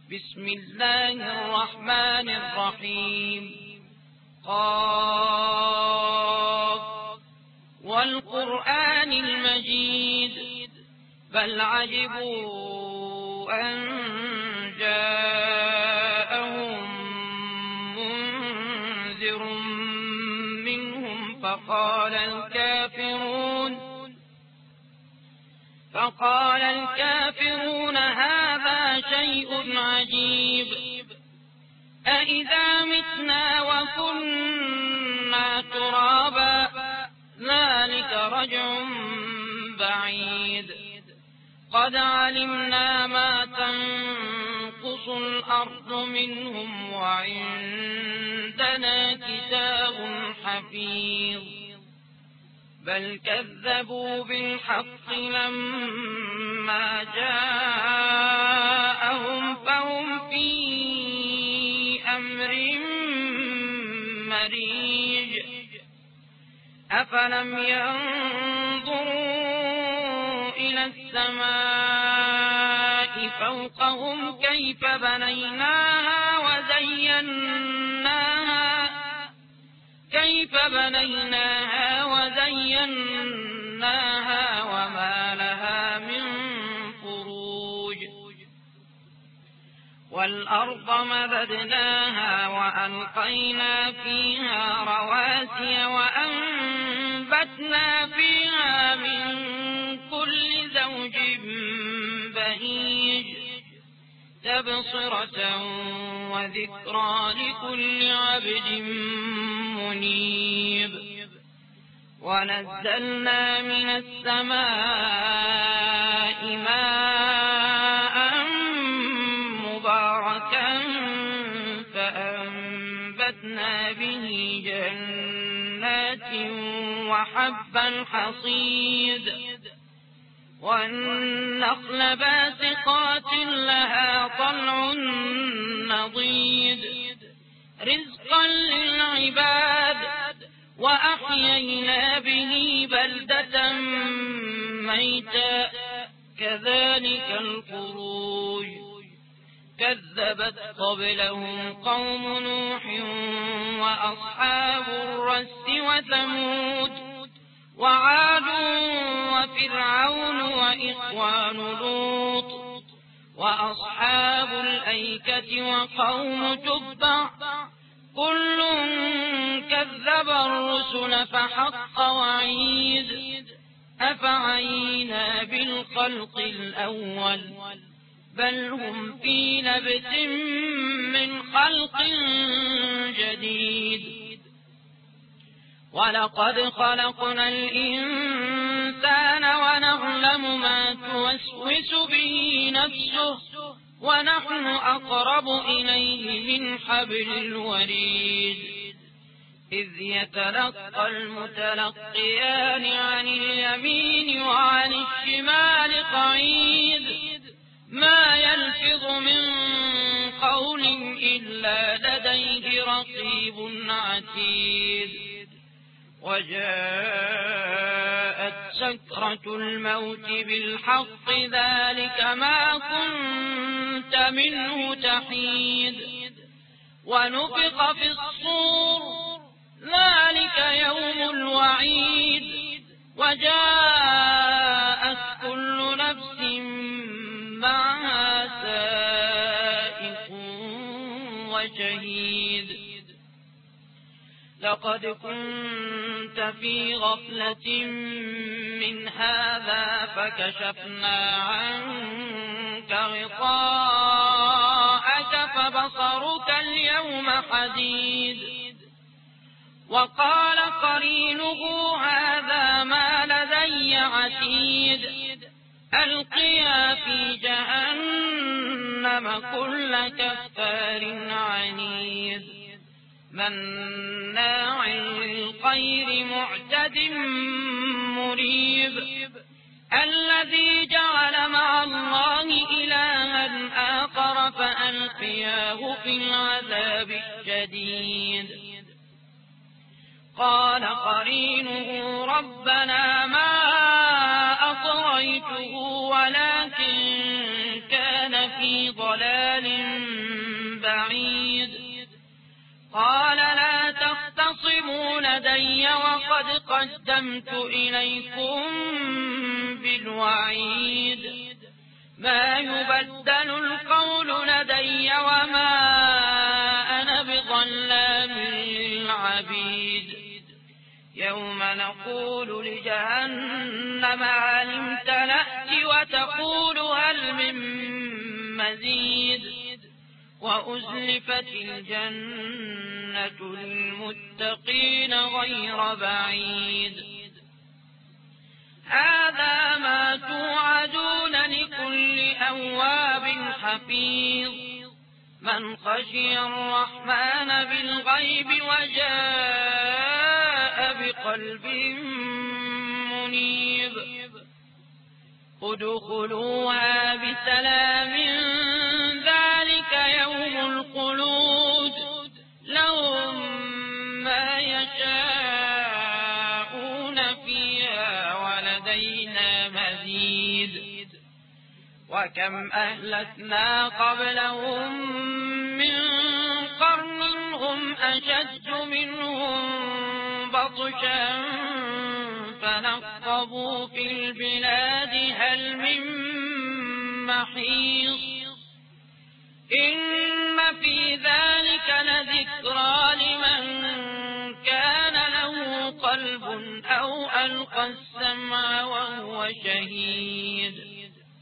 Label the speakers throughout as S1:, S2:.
S1: بسم الله الرحمن الرحيم قاف والقرآن المجيد بل عجبوا أن جاءهم منذر منهم فقال الكافرون هذا شيء عجيب أإذا متنا وكنا ترابا ذلك رجع بعيد قد علمنا ما تنقص الأرض منهم وعندنا كتاب حفيظ بل كذبوا بالحق لما جاءهم فهم في أمر مريج أفلم ينظروا إلى السماء فوقهم كيف بنيناها وزيناها وما لها من فروج والأرض مددناها وألقينا فيها رواسي وأنبتنا فيها من كل زوج بهيج تبصرة وذكرى لكل عبد منيب ونزلنا من السماء ماء مباركا فأنبتنا به جنات وحب الحصيد والنخل باسقات لها طلع نضيد رزقا للعباد وأحيينا به بلدة ميتا كذلك الخروج كذبت قبلهم قوم نوح وأصحاب الرس وثمود وعاد وفرعون وإخوان لوط وأصحاب الأيكة وقوم تبع كل كذب الرسل فحق وعيد أفعينا بالخلق الأول بل هم في لبس من خلق جديد ولقد خلقنا الإنسان ونعلم ما توسوس به نفسه ونحن أقرب إليه من حبل الوريد إذ يتلقى المتلقيان عن اليمين وعن الشمال قعيد ما يلفظ من قول إلا لديه رقيب عتيد وجاءت سكرة الموت بالحق ذلك ما كنت منه تحيد ونفخ في الصور ذلك يوم الوعيد وجاءت كل نفس معها سائق وشهيد لقد كنت في غفلة من هذا فكشفنا عنك غطاءك فبصرك اليوم حديد وقال قرينه هذا ما لدي عتيد ألقيا في جهنم كل كفار عنيد مناع للخير معتد مريب الذي جعل مع الله إلها آخر فألقياه في العذاب الشديد قال قرينه ربنا ما أطغيته ولكن كان في ضلال ضلال بعيد قال لا تختصموا لدي وقد قدمت إليكم بالوعيد ما يبدل القول لدي وما أنا بظلام للعبيد يوم نقول لجهنم هل امتلأت وتقول هل من مزيد وأزلفت الجنة للمتقين غير بعيد هذا ما توعدون لكل أواب حفيظ من خشي الرحمن بالغيب وجاء بقلب منيب ادخلوها بسلام ذلك يوم الخلود لهم ما يشاءون فيها ولدينا مزيد وكم أهلكنا قبلهم من قرن هم أشد منهم بطشا فنقبوا في البلاد هل من محيص إن في ذلك لذكرى لمن كان له قلب أو ألقى السمع وهو شهيد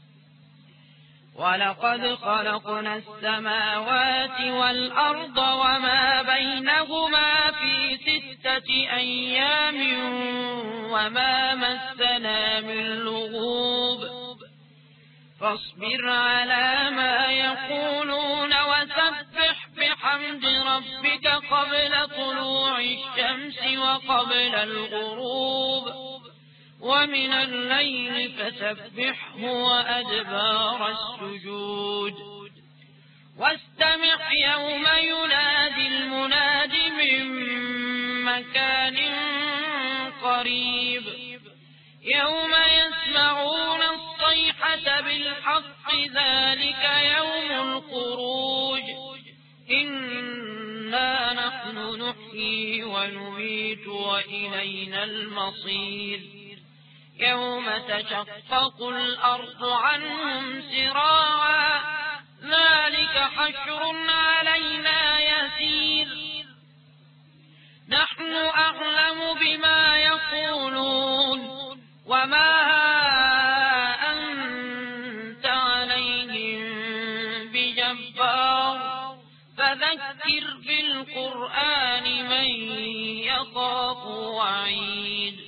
S1: ولقد خلقنا السماوات والأرض وما بينهما في 6 أيام وما مسنا من لغوب فاصبر على ما يقولون وسبح بحمد ربك قبل طلوع الشمس وقبل الغروب ومن الليل فسبحه وأدبار السجود واستمع يوم ينادي المناد من مكان قريب يوم يسمعون الصيحة بالحق ذلك يوم الخروج إنا نحن نحيي ونميت وإلينا المصير يوم تشقق الأرض عنهم سراعا ذلك حشر علينا يسير نحن أعلم بما يقولون وما أنت عليهم بجبار فذكر بالقرآن من يخاف وعيد